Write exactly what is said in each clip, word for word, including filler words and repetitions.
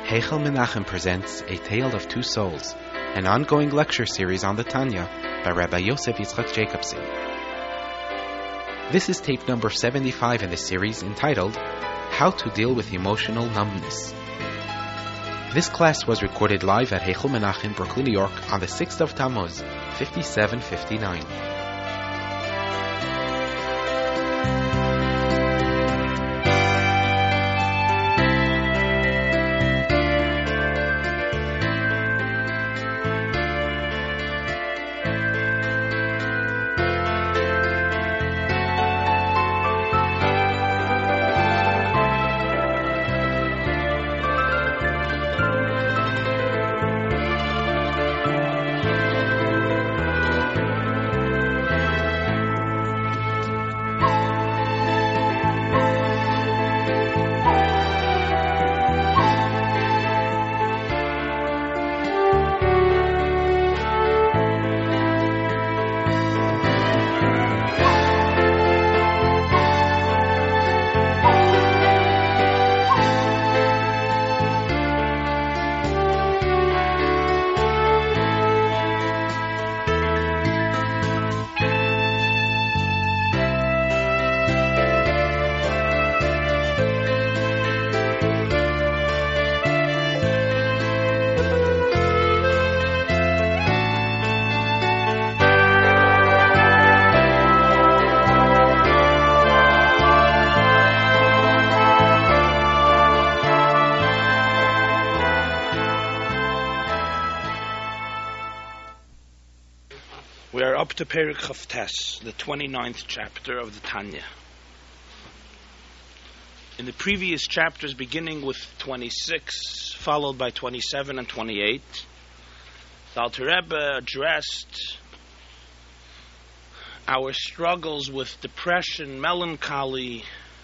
Heichel Menachem presents A Tale of Two Souls, an ongoing lecture series on the Tanya by Rabbi Yosef Yitzchak Jacobson. This is tape number seventy-five in the series entitled How to Deal with Emotional Numbness. This class was recorded live at Heichel Menachem, Brooklyn, New York on the sixth of Tammuz, fifty-seven fifty-nine. To Perek Chavtes, the twenty-ninth chapter of the Tanya. In the previous chapters, beginning with twenty-six, followed by twenty-seven and twenty-eight, the Alter Rebbe addressed our struggles with depression, melancholy,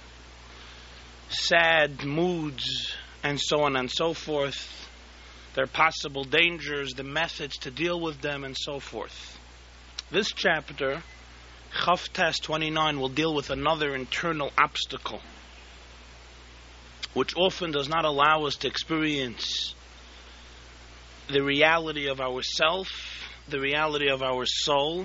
sad moods, and so on and so forth, their possible dangers, the methods to deal with them, and so forth. This chapter, Chavtes twenty-nine, will deal with another internal obstacle, which often does not allow us to experience the reality of ourself, the reality of our soul.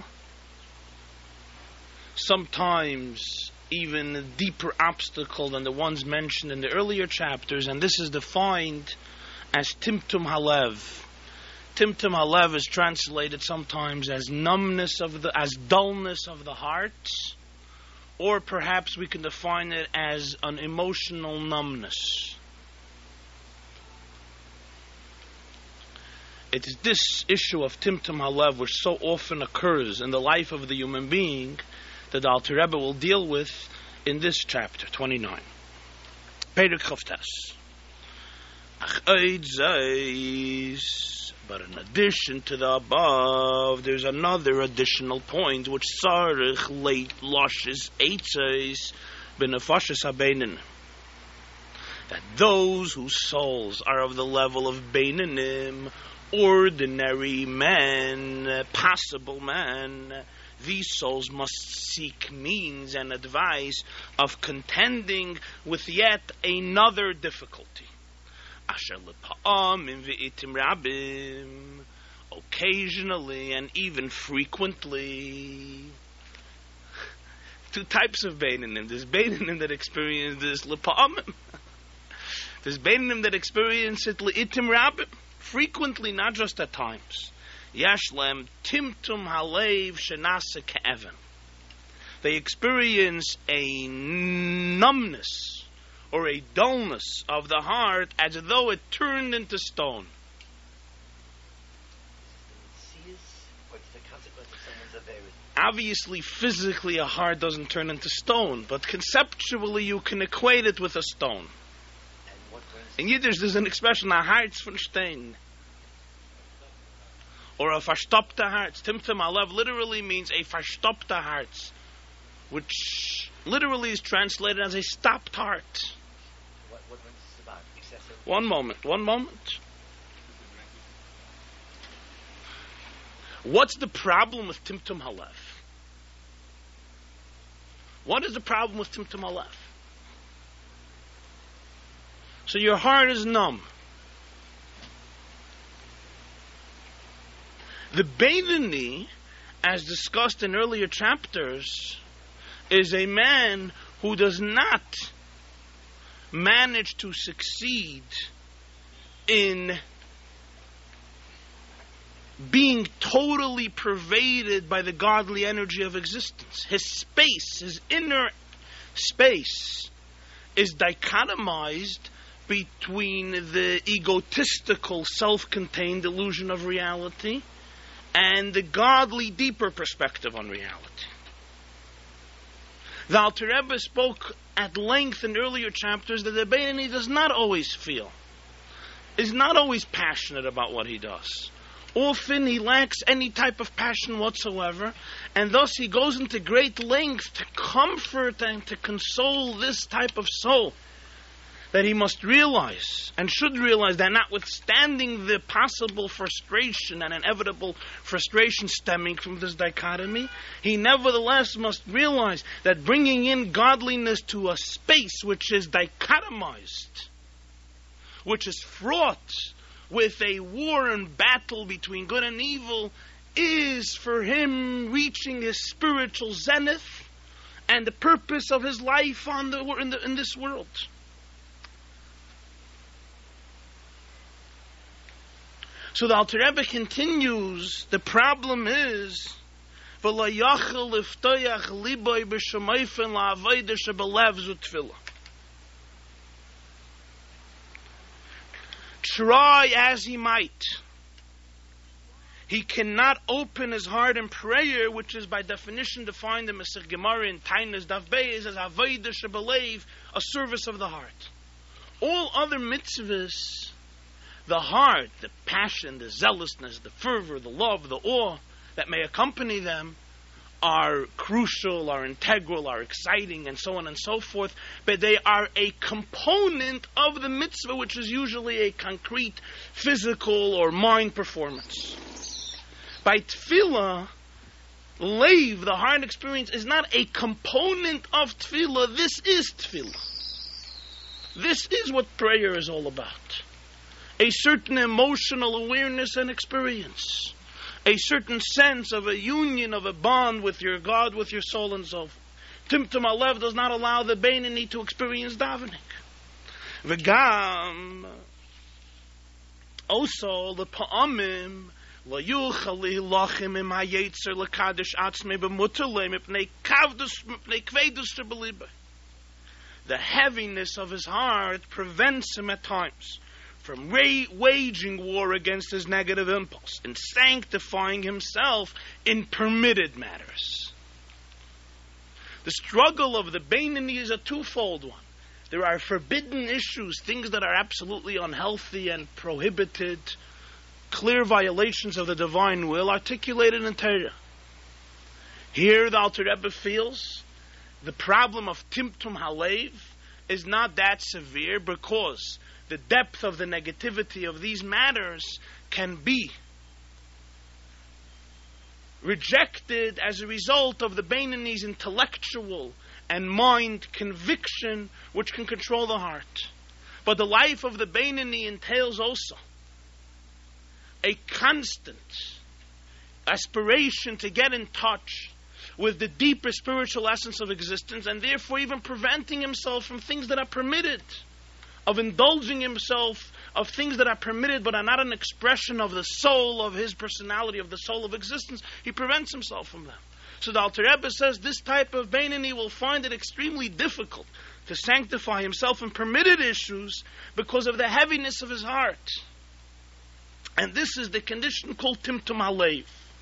Sometimes even a deeper obstacle than the ones mentioned in the earlier chapters, and this is defined as Timtum Halev. Timtum Halev is translated sometimes as numbness of the, as dullness of the heart, or perhaps we can define it as an emotional numbness. It is this issue of Timtum Halev which so often occurs in the life of the human being that the Alter Rebbe will deal with in this chapter, twenty-nine. Perek Chavtes. Ach oid zeis. But in addition to the above, there's another additional point which Sarich late lushes eitzes benefashis habeinin. That those whose souls are of the level of beinanim, ordinary men, possible men, these souls must seek means and advice of contending with yet another difficulty. Occasionally and even frequently. Two types of Beinanim. There's Beinanim that experience this L'pa'amim. There's Beinanim that experience it L'itim Rabim. Frequently, not just at times. Yashlem Timtum Halev Shenasa Ke'evin. They experience a numbness or a dullness of the heart as though it turned into stone. Obviously, physically, a heart doesn't turn into stone, but conceptually, you can equate it with a stone. In Yiddish, there's an expression, a Herz von Stein, or a verstopte Herz. Timtum Halev literally means a verstopte Herz, which literally is translated as a stopped heart. What, what was this about? Excessive? One moment, one moment. What's the problem with Timtum Halev? What is the problem with Timtum Halev? So your heart is numb. The Beinoni, as discussed in earlier chapters, is a man who does not manage to succeed in being totally pervaded by the godly energy of existence. His space, his inner space, is dichotomized between the egotistical, self-contained illusion of reality and the godly, deeper perspective on reality. The Alter Rebbe spoke at length in earlier chapters that the Beinoni does not always feel, is not always passionate about what he does. Often he lacks any type of passion whatsoever, and thus he goes into great length to comfort and to console this type of soul. That he must realize, and should realize, that notwithstanding the possible frustration and inevitable frustration stemming from this dichotomy, he nevertheless must realize that bringing in godliness to a space which is dichotomized, which is fraught with a war and battle between good and evil, is for him reaching his spiritual zenith and the purpose of his life on the, in, the, in this world. So the Alter Rebbe continues, the problem is, try as he might, he cannot open his heart in prayer, which is by definition defined in Masech Gemara in Tainas Daf Beis as Avodah Shebelev, a service of the heart. All other mitzvahs, the heart, the passion, the zealousness, the fervor, the love, the awe that may accompany them are crucial, are integral, are exciting, and so on and so forth, but they are a component of the mitzvah, which is usually a concrete physical or mind performance. By tefillah, leiv, the heart experience, is not a component of tefillah. This is tefillah. This is what prayer is all about. A certain emotional awareness and experience. A certain sense of a union, of a bond with your God, with your soul, and so forth. Timtum Alev does not allow the Beinoni to experience davening. V'gam, also, the pa'amim, la yuchal lihilachim im hayetzer l'kadosh atzmei b'mutalei mipnei kavdus, mipnei kveidus shebelibeh. The heaviness of his heart prevents him at times from ra- waging war against his negative impulse and sanctifying himself in permitted matters. The struggle of the Beinoni is a twofold one. There are forbidden issues, things that are absolutely unhealthy and prohibited, clear violations of the divine will articulated in Torah. Here the Alter Rebbe feels the problem of Timtum Halev is not that severe because the depth of the negativity of these matters can be rejected as a result of the Beinoni's intellectual and mind conviction, which can control the heart. But the life of the Beinoni entails also a constant aspiration to get in touch with the deeper spiritual essence of existence, and therefore even preventing himself from things that are permitted, of indulging himself of things that are permitted but are not an expression of the soul of his personality, of the soul of existence. He prevents himself from them. So the Alter Rebbe says this type of Beinoni will find it extremely difficult to sanctify himself in permitted issues because of the heaviness of his heart. And this is the condition called Timtum Halev.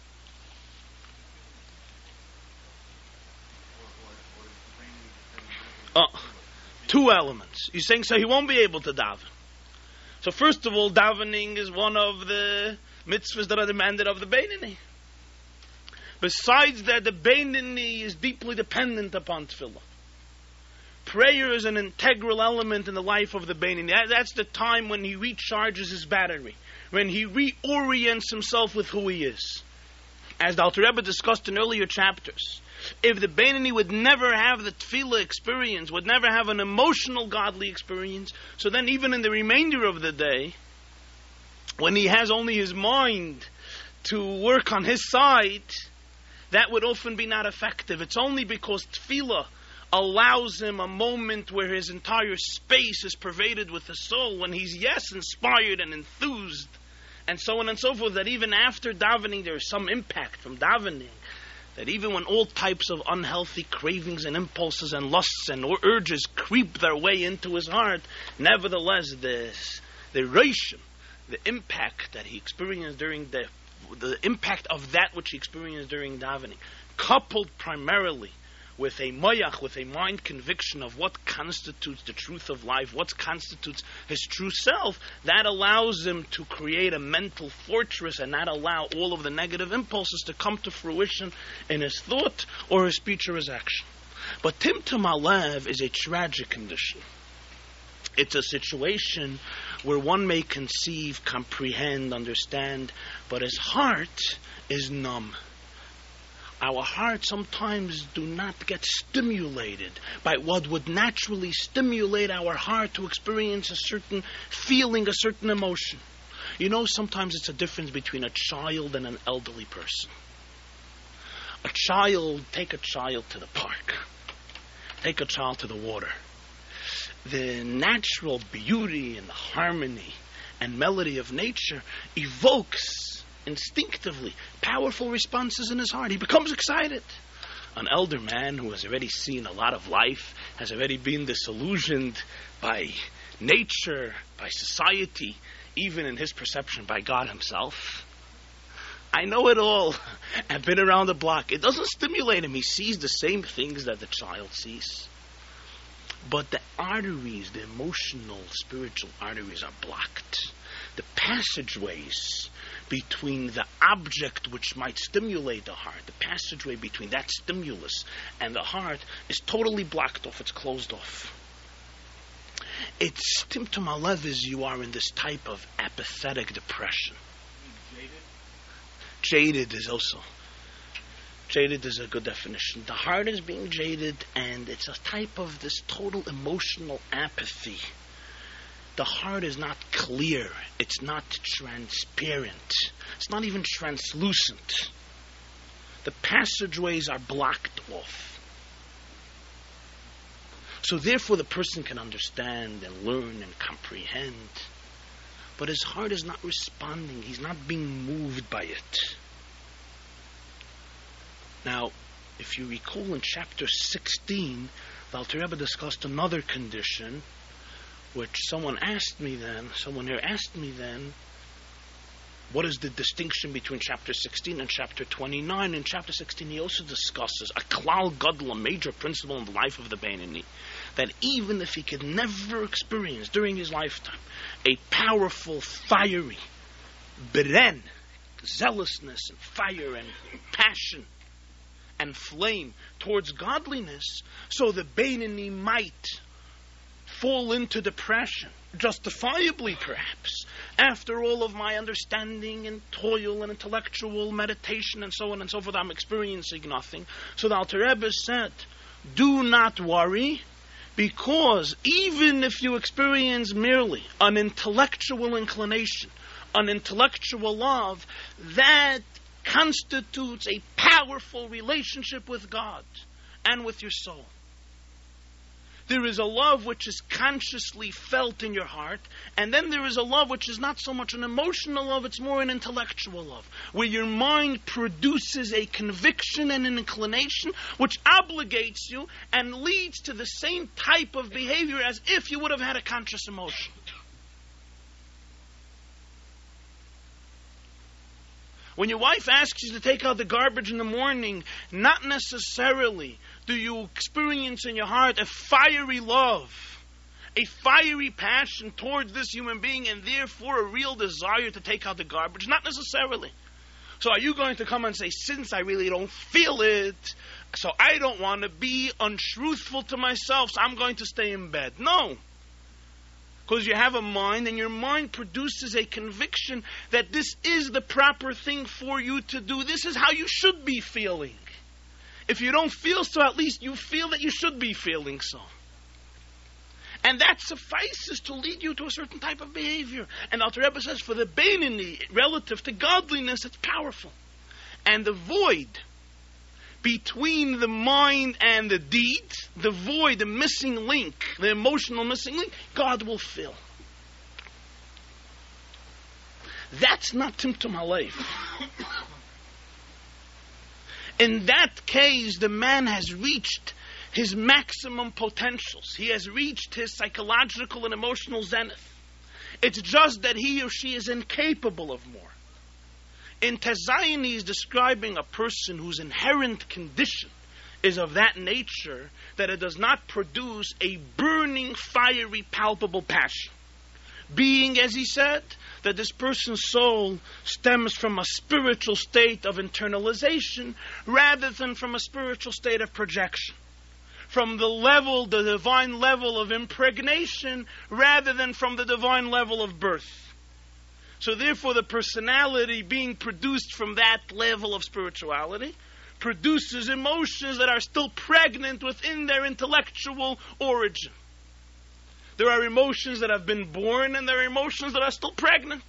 Oh, two elements. You're saying so he won't be able to daven. So first of all, davening is one of the mitzvahs that are demanded of the Beinoni. Besides that, the Beinoni is deeply dependent upon tefillah. Prayer is an integral element in the life of the Beinoni. That's the time when he recharges his battery, when he reorients himself with who he is. As the Alter Rebbe discussed in earlier chapters, if the Beinoni would never have the tefillah experience, would never have an emotional godly experience, so then even in the remainder of the day, when he has only his mind to work on his side, that would often be not effective. It's only because tefillah allows him a moment where his entire space is pervaded with the soul, when he's, yes, inspired and enthused, and so on and so forth, that even after davening there is some impact from davening, that even when all types of unhealthy cravings and impulses and lusts and urges creep their way into his heart, nevertheless this, the reishim, the impact that he experienced during the the impact of that which he experienced during davening, coupled primarily with a moyach, with a mind conviction of what constitutes the truth of life, what constitutes his true self, that allows him to create a mental fortress and not allow all of the negative impulses to come to fruition in his thought or his speech or his action. But Timtum Alev is a tragic condition. It's a situation where one may conceive, comprehend, understand, but his heart is numb. Our hearts sometimes do not get stimulated by what would naturally stimulate our heart to experience a certain feeling, a certain emotion. You know, sometimes it's a difference between a child and an elderly person. A child, take a child to the park. Take a child to the water. The natural beauty and the harmony and melody of nature evokes instinctively powerful responses in his heart. He becomes excited. An elder man who has already seen a lot of life, has already been disillusioned by nature, by society, even in his perception by God himself. I know it all. I've been around the block. It doesn't stimulate him. He sees the same things that the child sees. But the arteries, the emotional, spiritual arteries are blocked. The passageways between the object which might stimulate the heart, the passageway between that stimulus and the heart is totally blocked off. It's closed off. It's Timtum Alev is you are in this type of apathetic depression. Jaded? Jaded is also. Jaded is a good definition. The heart is being jaded, and it's a type of this total emotional apathy. The heart is not clear. It's not transparent. It's not even translucent. The passageways are blocked off. So therefore the person can understand and learn and comprehend, but his heart is not responding. He's not being moved by it. Now, if you recall in chapter sixteen, the Alter Rebbe discussed another condition, which someone asked me then, someone here asked me then, what is the distinction between chapter sixteen and chapter twenty-nine? In chapter sixteen, he also discusses a klal gadol, a major principle in the life of the Beinoni, that even if he could never experience during his lifetime a powerful, fiery, beren, zealousness and fire and passion and flame towards godliness, so the Beinoni might fall into depression, justifiably perhaps, after all of my understanding and toil and intellectual meditation and so on and so forth, I'm experiencing nothing. So the Alter Rebbe said, do not worry, because even if you experience merely an intellectual inclination, an intellectual love, that constitutes a powerful relationship with God and with your soul. There is a love which is consciously felt in your heart, and then there is a love which is not so much an emotional love, it's more an intellectual love, where your mind produces a conviction and an inclination which obligates you and leads to the same type of behavior as if you would have had a conscious emotion. When your wife asks you to take out the garbage in the morning, not necessarily do you experience in your heart a fiery love, a fiery passion towards this human being, and therefore a real desire to take out the garbage. Not necessarily. So are you going to come and say, since I really don't feel it, so I don't want to be untruthful to myself, so I'm going to stay in bed? No. Because you have a mind, and your mind produces a conviction that this is the proper thing for you to do. This is how you should be feeling. If you don't feel so, at least you feel that you should be feeling so. And that suffices to lead you to a certain type of behavior. And Alter Rebbe says, for the Beinoni, relative to godliness, it's powerful. And the void between the mind and the deed, the void, the missing link, the emotional missing link, God will fill. That's not Timtum Halev. In that case, the man has reached his maximum potentials. He has reached his psychological and emotional zenith. It's just that he or she is incapable of more. In Tezayin, he is describing a person whose inherent condition is of that nature that it does not produce a burning, fiery, palpable passion. Being, as he said, that this person's soul stems from a spiritual state of internalization rather than from a spiritual state of projection. From the level, the divine level of impregnation rather than from the divine level of birth. So therefore the personality being produced from that level of spirituality produces emotions that are still pregnant within their intellectual origin. There are emotions that have been born and there are emotions that are still pregnant.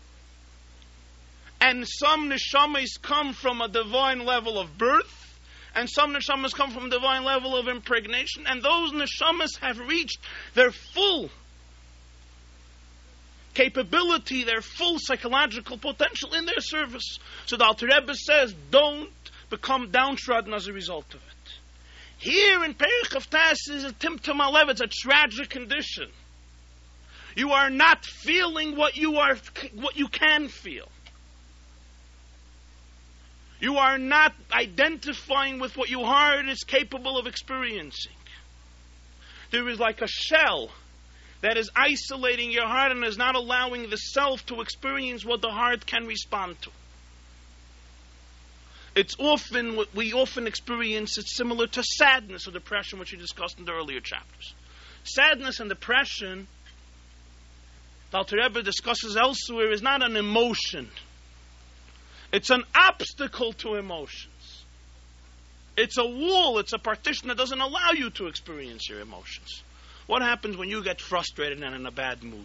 And some neshamas come from a divine level of birth, and some neshamas come from a divine level of impregnation, and those neshamas have reached their full capability, their full psychological potential in their service. So the Alter Rebbe says, don't become downtrodden as a result of it. Here in Perich of Tas is a Timtum Halev, it's a tragic condition. You are not feeling what you are, what you can feel. You are not identifying with what your heart is capable of experiencing. There is like a shell that is isolating your heart and is not allowing the self to experience what the heart can respond to. It's often, what we often experience, it's similar to sadness or depression, which we discussed in the earlier chapters. Sadness and depression, the Alter Rebbe discusses elsewhere, is not an emotion. It's an obstacle to emotions. It's a wall, it's a partition that doesn't allow you to experience your emotions. What happens when you get frustrated and in a bad mood?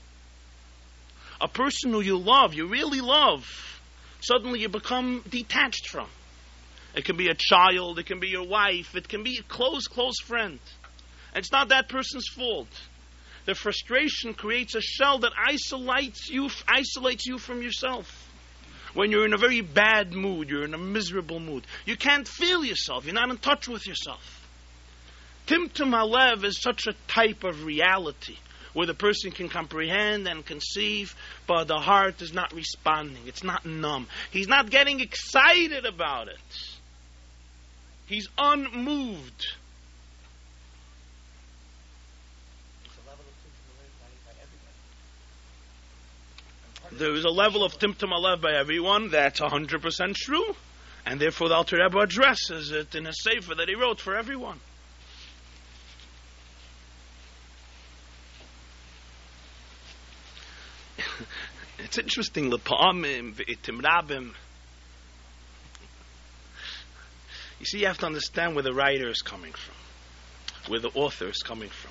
A person who you love, you really love, suddenly you become detached from. It can be a child, it can be your wife, it can be a close, close friend. It's not that person's fault. The frustration creates a shell that isolates you, isolates you from yourself. When you're in a very bad mood, you're in a miserable mood, you can't feel yourself, you're not in touch with yourself. Timtum Halev is such a type of reality where the person can comprehend and conceive, but the heart is not responding. It's not numb. He's not getting excited about it. He's unmoved. There is a level of Timtum Halev by everyone. That's one hundred percent true. And therefore the Alter Rebbe addresses it in a sefer that he wrote for everyone. It's interesting, L'pa'amim v'itim rabim. You see, you have to understand where the writer is coming from, where the author is coming from.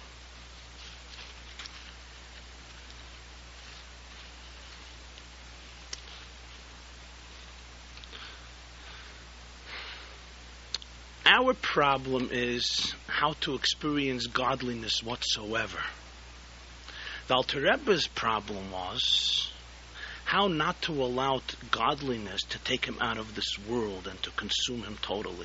Our problem is how to experience godliness whatsoever. The Alter Rebbe's problem was how not to allow t- godliness to take him out of this world and to consume him totally.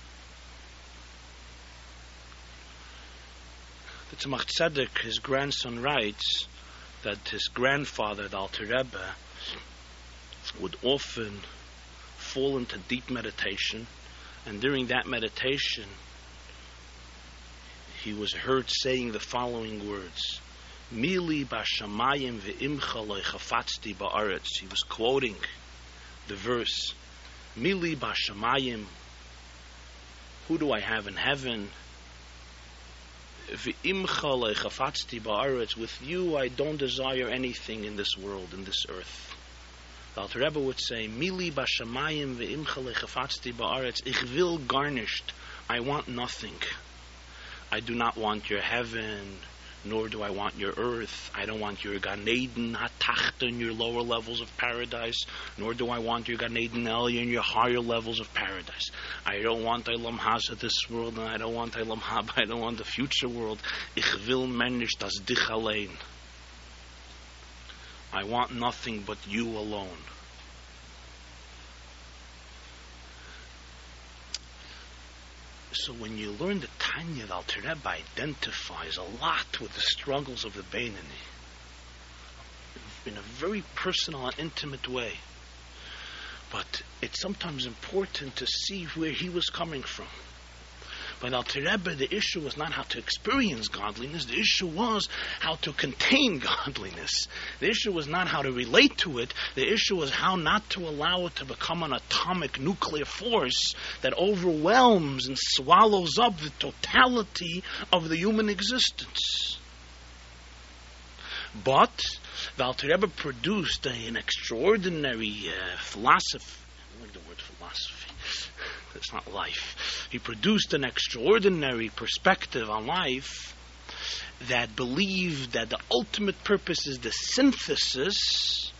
The Tzemach Tzedek, his grandson, writes that his grandfather, the Alter Rebbe, would often fall into deep meditation, and during that meditation he was heard saying the following words: Mili b'shamayim ve'imcha lo chafatzti ba'aretz. He was quoting the verse, Mili b'shamayim, who do I have in heaven? Ve'imcha lo chafatzti ba'aretz, with you I don't desire anything in this world, in this earth. The Alter Rebbe would say, Mili b'shamayim ve'imcha lo chafatzti ba'aretz, ich will garnished, I want nothing. I do not want your heaven, nor do I want your earth. I don't want your Gan Eden HaTachta in your lower levels of paradise, nor do I want your Gan Eden Elya in your higher levels of paradise. I don't want Eilam Haza this world, and I don't want Eilam Haba. I don't want the future world. Ich will menish das dich allein. I want nothing but you alone. So when you learn the Tanya, the Alter Rebbe identifies a lot with the struggles of the Beinoni in a very personal and intimate way. But it's sometimes important to see where he was coming from. By the Alter Rebbe, the issue was not how to experience godliness. The issue was how to contain godliness. The issue was not how to relate to it. The issue was how not to allow it to become an atomic nuclear force that overwhelms and swallows up the totality of the human existence. But the Alter Rebbe produced a, an extraordinary uh, philosophy. I like the word philosophy. It's not life. He produced an extraordinary perspective on life that believed that the ultimate purpose is the synthesis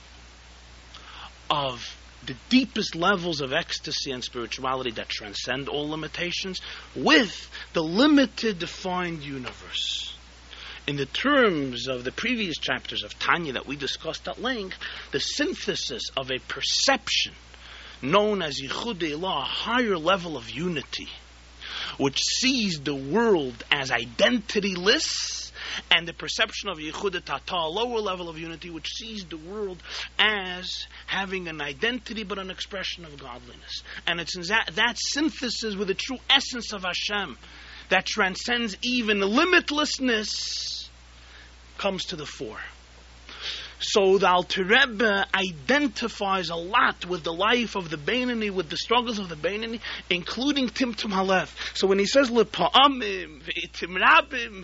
of the deepest levels of ecstasy and spirituality that transcend all limitations with the limited defined universe. In the terms of the previous chapters of Tanya that we discussed at length, the synthesis of a perception known as Yichud Elah, a higher level of unity, which sees the world as identityless, and the perception of Yichud Tata, a lower level of unity, which sees the world as having an identity but an expression of godliness. And it's in that, that synthesis with the true essence of Hashem that transcends even limitlessness comes to the fore. So the Alter Rebbe identifies a lot with the life of the Beinoni, with the struggles of the Beinoni, including Timtum Halev. So when he says Lepa'amim V'itim Rabim,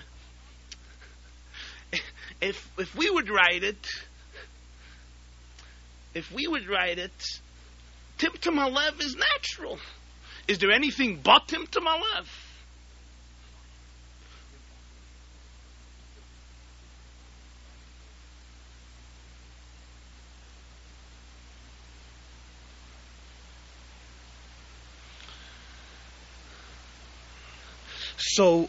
if if we would write it, if we would write it, Timtum Halev is natural. Is there anything but Timtum Halev? So,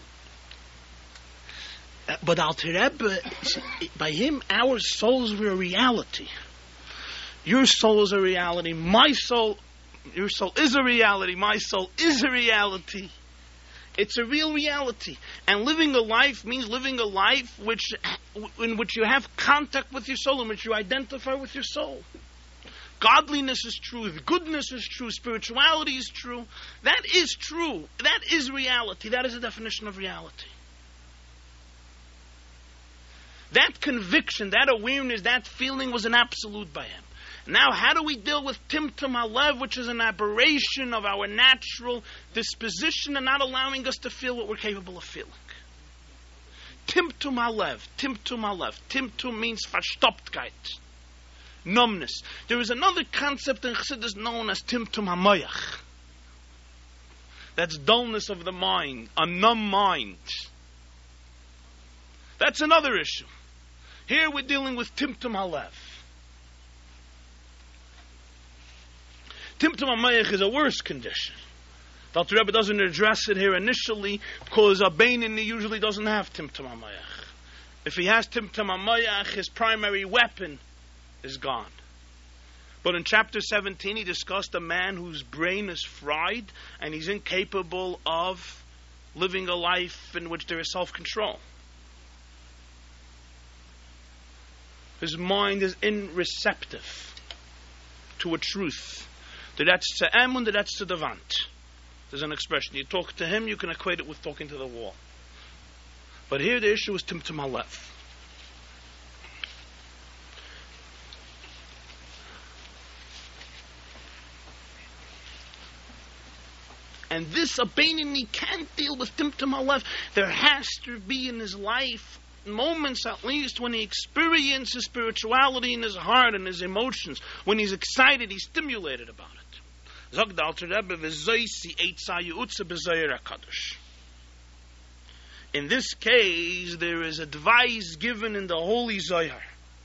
but Alter Rebbe, by him, our souls were a reality. Your soul is a reality. My soul, your soul is a reality. My soul is a reality. It's a real reality. And living a life means living a life which, in which you have contact with your soul, in which you identify with your soul. Godliness is true, goodness is true, spirituality is true. That is true. That is reality. That is the definition of reality. That conviction, that awareness, that feeling was an absolute by him. Now, how do we deal with Timtum Halev, which is an aberration of our natural disposition and not allowing us to feel what we're capable of feeling? Timtum Halev, Timtum Halev. Timtum means Verstopftkeit. Numbness. There is another concept in Chassidus known as Timtum HaMoyach. That's dullness of the mind, a numb mind. That's another issue. Here we're dealing with Timtum Halev. Timtum HaMoyach is a worse condition. The Alter Rebbe doesn't address it here initially because a Beinoni usually doesn't have Timtum HaMoyach. If he has Timtum HaMoyach, his primary weapon is gone. But in chapter seventeen, he discussed a man whose brain is fried and he's incapable of living a life in which there is self-control. His mind is unreceptive to a truth. That's to emun, that's to devant. There's an expression. You talk to him, you can equate it with talking to the wall. But here the issue is Timtum Halev. And this, a Beinoni can't deal with Timtum Halev. There has to be in his life moments at least when he experiences spirituality in his heart and his emotions. When he's excited, he's stimulated about it. Zog the Alter Rebbe, v'zoisi eitza yu'utza b'zoyer HaKadosh. In this case, there is advice given in the Holy Zohar.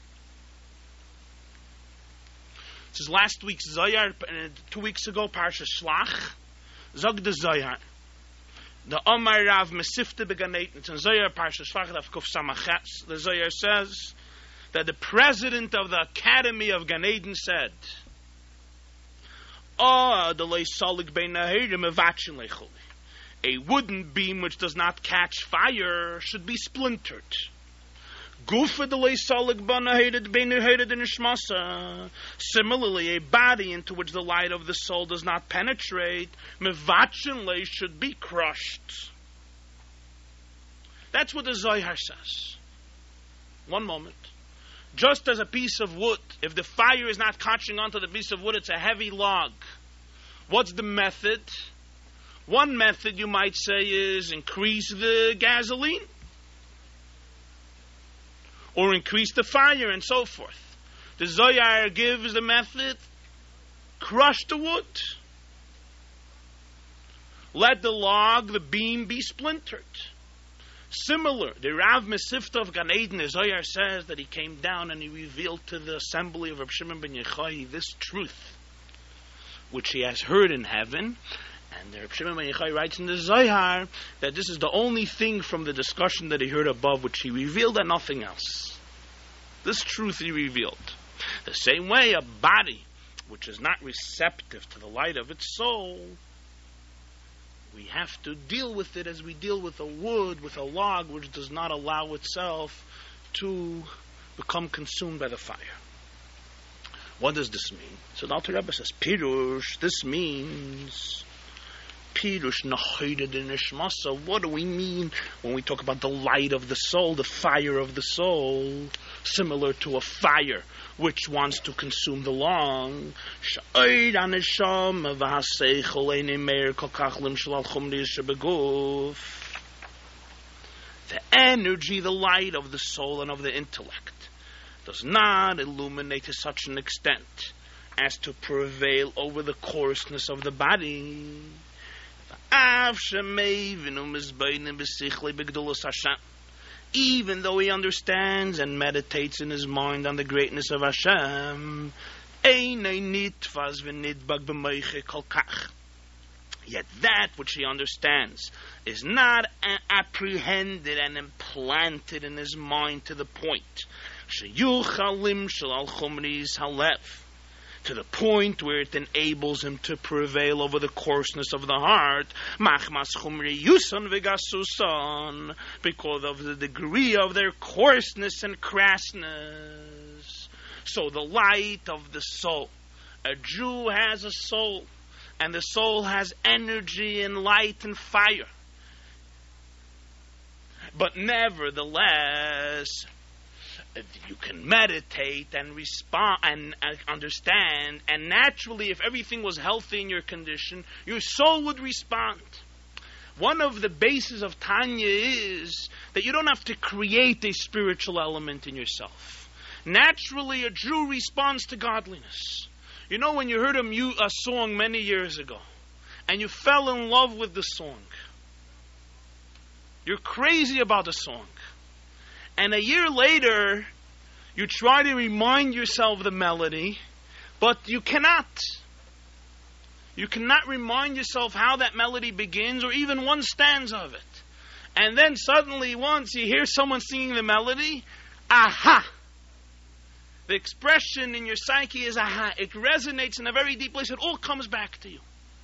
This is last week's Zohar, uh, two weeks ago, Parsha Shlach. Zog the Zohar. The Omar Rav Mesifte Beganeten. It's in Zohar, Parsha Shlach, Rav Kuf Samachetz. The Zohar says that the president of the Academy of Gan Eden said, Oh, the Lei Solik Bein Nahirim Evachin Lechuli. A wooden beam which does not catch fire should be splintered. Gufa the Lei Solik Bein Nahirim Nishmasa. Similarly, a body into which the light of the soul does not penetrate, Mevachin Le should be crushed. That's what the Zohar says. One moment. Just as a piece of wood, if the fire is not catching onto the piece of wood, it's a heavy log. What's the method? One method, you might say, is increase the gasoline. Or increase the fire and so forth. The Zohar gives the method, crush the wood. Let the log, the beam, be splintered. Similar, the Rav Mesifta of Gan Eden, the Zohar says that he came down and he revealed to the assembly of Reb Shimon ben Yochai this truth, which he has heard in heaven. And Reb Shimon ben Yochai writes in the Zohar that this is the only thing from the discussion that he heard above which he revealed and nothing else. This truth he revealed. The same way a body which is not receptive to the light of its soul, we have to deal with it as we deal with a wood, with a log, which does not allow itself to become consumed by the fire. What does this mean? So the Alter Rebbe says, Pirush, this means Pirush Nachoyde de Nishmasa. What do we mean when we talk about the light of the soul, the fire of the soul, similar to a fire which wants to consume the lung? The energy, the light of the soul and of the intellect does not illuminate to such an extent as to prevail over the coarseness of the body. Even though he understands and meditates in his mind on the greatness of Hashem, yet that which he understands is not apprehended and implanted in his mind to the point to the point where it enables him to prevail over the coarseness of the heart, because of the degree of their coarseness and crassness. So the light of the soul, a Jew has a soul, and the soul has energy and light and fire. But nevertheless, you can meditate and respond and uh, understand, and naturally, if everything was healthy in your condition, your soul would respond. One of the bases of Tanya is that you don't have to create a spiritual element in yourself. Naturally, a Jew responds to godliness. You know, when you heard a, mu- a song many years ago, and you fell in love with the song, you're crazy about the song. And a year later, you try to remind yourself of the melody, but you cannot. You cannot remind yourself how that melody begins, or even one stanza of it. And then suddenly, once you hear someone singing the melody, aha! The expression in your psyche is aha. It resonates in a very deep place. It all comes back to you.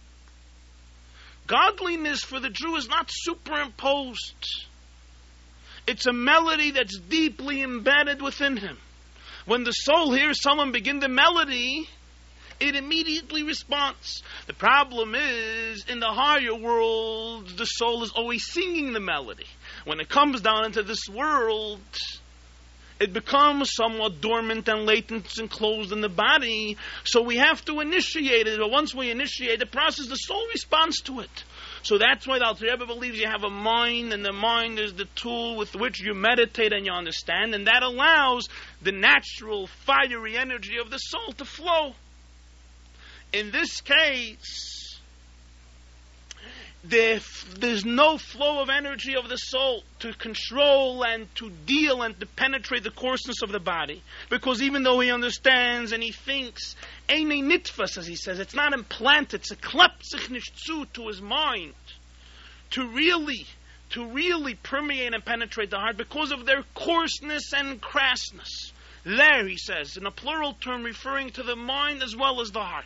Godliness for the Jew is not superimposed. It's a melody that's deeply embedded within him. When the soul hears someone begin the melody, it immediately responds. The problem is, in the higher world, the soul is always singing the melody. When it comes down into this world, it becomes somewhat dormant and latent and closed in the body. So we have to initiate it. But once we initiate the process, the soul responds to it. So that's why the Alter Rebbe believes you have a mind, and the mind is the tool with which you meditate and you understand, and that allows the natural fiery energy of the soul to flow. In this case, there, there's no flow of energy of the soul to control and to deal and to penetrate the coarseness of the body. Because even though he understands and he thinks, Eine nitfas, as he says, it's not implanted, it's a klept sich nicht zu to his mind, to really, to really permeate and penetrate the heart because of their coarseness and crassness. There, he says, in a plural term referring to the mind as well as the heart.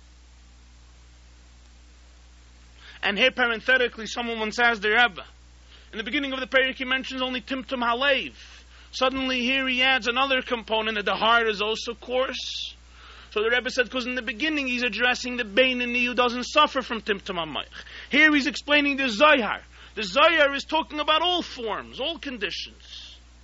And here, parenthetically, someone once asked the Rebbe, in the beginning of the parak, he mentions only Timtum Halev. Suddenly, here he adds another component, that the heart is also coarse. So the Rebbe said, because in the beginning, he's addressing the Beinoni who doesn't suffer from Timtum HaMoich. Here, he's explaining the Zohar. The Zohar is talking about all forms, all conditions.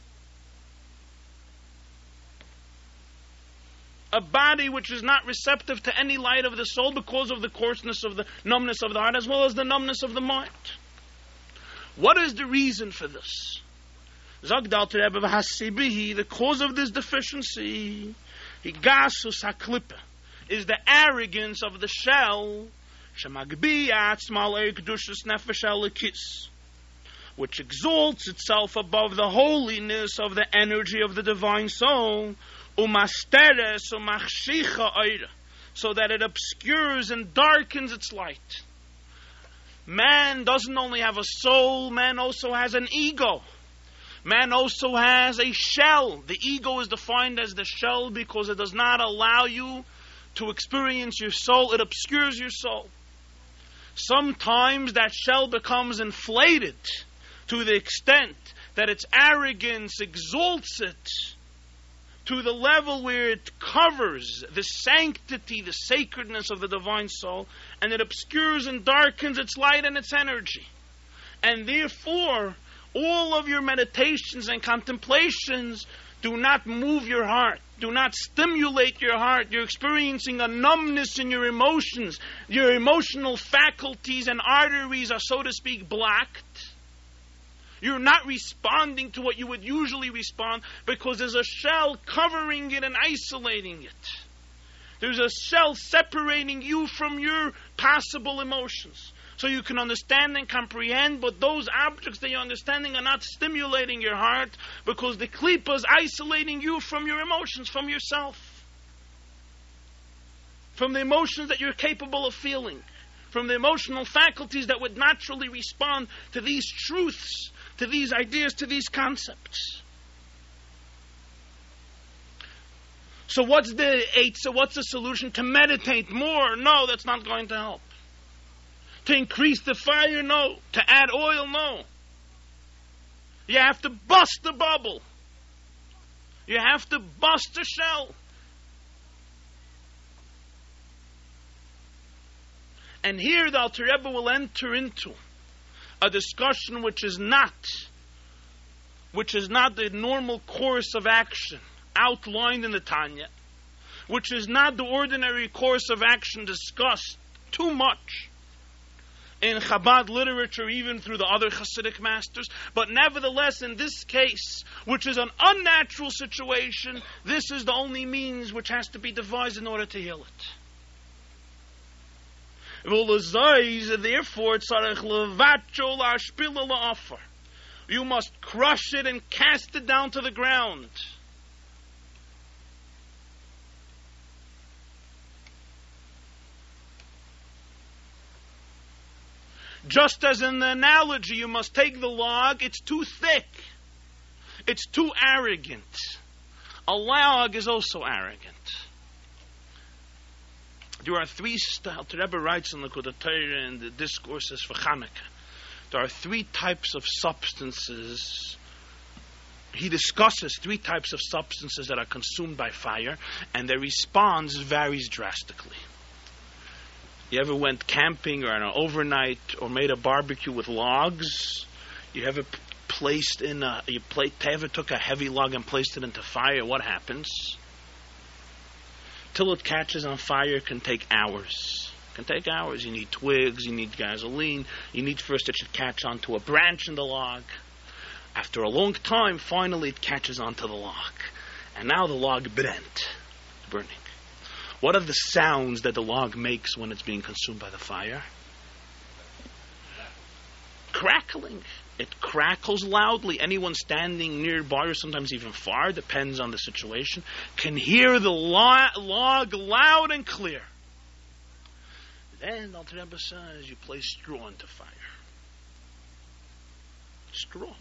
A body which is not receptive to any light of the soul because of the coarseness of the numbness of the heart as well as the numbness of the mind. What is the reason for this? The cause of this deficiency is the arrogance of the shell which exalts itself above the holiness of the energy of the divine soul, so that it obscures and darkens its light. Man doesn't only have a soul, man also has an ego. Man also has a shell. The ego is defined as the shell because it does not allow you to experience your soul. It obscures your soul. Sometimes that shell becomes inflated to the extent that its arrogance exalts it to the level where it covers the sanctity, the sacredness of the divine soul, and it obscures and darkens its light and its energy. And therefore, all of your meditations and contemplations do not move your heart, do not stimulate your heart. You're experiencing a numbness in your emotions. Your emotional faculties and arteries are, so to speak, blocked. You're not responding to what you would usually respond because there's a shell covering it and isolating it. There's a shell separating you from your possible emotions. So you can understand and comprehend, but those objects that you're understanding are not stimulating your heart because the klipa is isolating you from your emotions, from yourself. From the emotions that you're capable of feeling. From the emotional faculties that would naturally respond to these truths, to these ideas, to these concepts. So what's the eight? So what's the solution? To meditate more? No, that's not going to help. To increase the fire? No. To add oil? No. You have to bust the bubble. You have to bust the shell. And here the Alter Rebbe will enter into a discussion which is not, which is not the normal course of action outlined in the Tanya, which is not the ordinary course of action discussed too much in Chabad literature, even through the other Hasidic masters, but nevertheless in this case, which is an unnatural situation, this is the only means which has to be devised in order to heal it. Therefore, you must crush it and cast it down to the ground. Just as in the analogy, you must take the log, it's too thick, it's too arrogant. A log is also arrogant. There are three styles. The Rebbe writes in the Likkutei Torah and the discourses for Chanukah. There are three types of substances. He discusses three types of substances that are consumed by fire, and their response varies drastically. You ever went camping or on an overnight or made a barbecue with logs? You ever placed in a, you play, ever took a heavy log and placed it into fire? What happens? Till it catches on fire, it can take hours. It can take hours. You need twigs, you need gasoline, you need first it should catch onto a branch in the log. After a long time, finally it catches onto the log. And now the log burnt, burning. What are the sounds that the log makes when it's being consumed by the fire? crackling. It crackles loudly. Anyone standing nearby, or sometimes even far, depends on the situation, can hear the lo- log loud and clear. Then Alter Rebbe says you place straw into fire. Straw.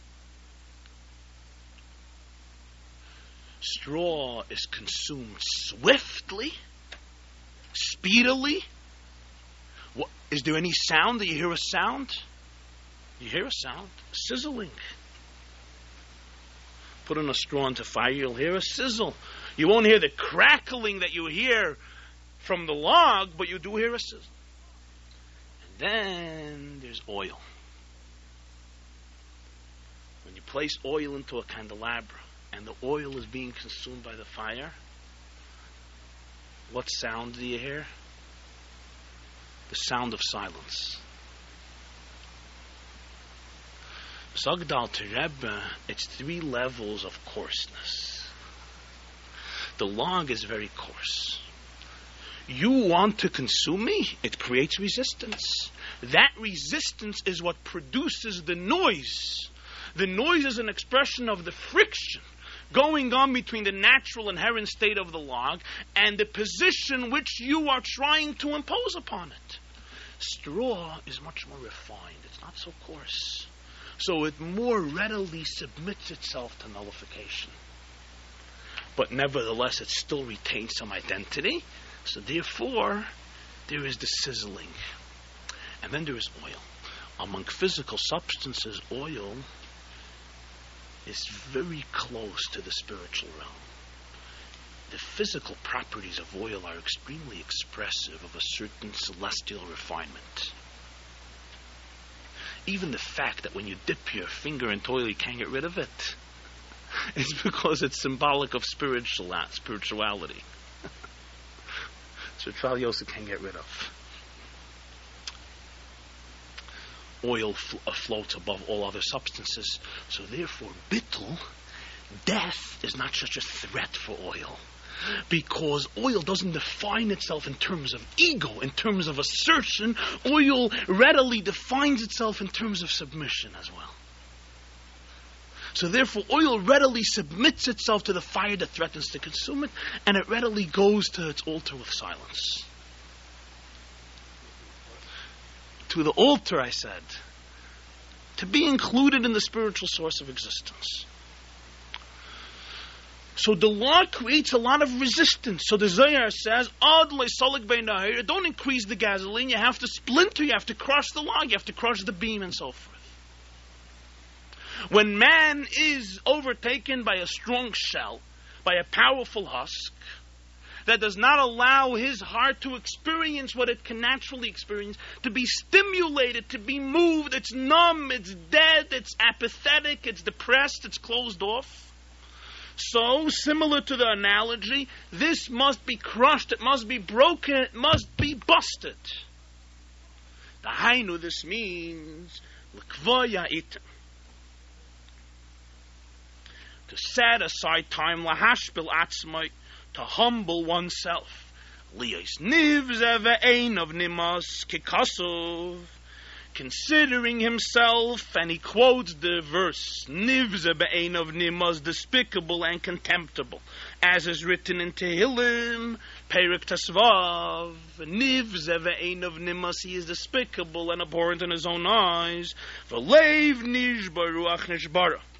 Straw is consumed swiftly, speedily. What, is there any sound? Do you hear a sound? You hear a sound? Sizzling. Put in a straw into fire, you'll hear a sizzle. You won't hear the crackling that you hear from the log, but you do hear a sizzle. And then there's oil. When you place oil into a candelabra and the oil is being consumed by the fire, what sound do you hear? The sound of silence. Zogdal to Rebbe, it's three levels of coarseness. The log is very coarse. You want to consume me? It creates resistance. That resistance is what produces the noise. The noise is an expression of the friction going on between the natural inherent state of the log and the position which you are trying to impose upon it. Straw is much more refined. It's not so coarse. So it more readily submits itself to nullification. But nevertheless, it still retains some identity. So therefore, there is the sizzling. And then there is oil. Among physical substances, oil is very close to the spiritual realm. The physical properties of oil are extremely expressive of a certain celestial refinement. Even the fact that when you dip your finger into oil, you can't get rid of it, is because it's symbolic of spiritual spirituality. Spirituality also can't get rid of. Oil fl- floats above all other substances, so therefore, bittul, death, is not such a threat for oil. Because oil doesn't define itself in terms of ego, in terms of assertion. Oil readily defines itself in terms of submission as well. So therefore, oil readily submits itself to the fire that threatens to consume it, and it readily goes to its altar with silence. To the altar, I said, to be included in the spiritual source of existence. So the law creates a lot of resistance. So the Zohar says, don't increase the gasoline, you have to splinter, you have to crush the log, you have to crush the beam and so forth. When man is overtaken by a strong shell, by a powerful husk, that does not allow his heart to experience what it can naturally experience, to be stimulated, to be moved, it's numb, it's dead, it's apathetic, it's depressed, it's closed off. So, similar to the analogy, this must be crushed, it must be broken, it must be busted. The hainu, this means l'kvoya item. To set aside time, lahashpil atzmai, to humble oneself. Liyos nivz eve ein of nimas kikasov. Considering himself, and he quotes the verse, Nivze be'ein of nimas, despicable and contemptible, as is written in Tehillim, Perek Tesvav, Nivze be'ein of nimas, he is despicable and abhorrent in his own eyes, V'leiv nishbar ruach nishbara.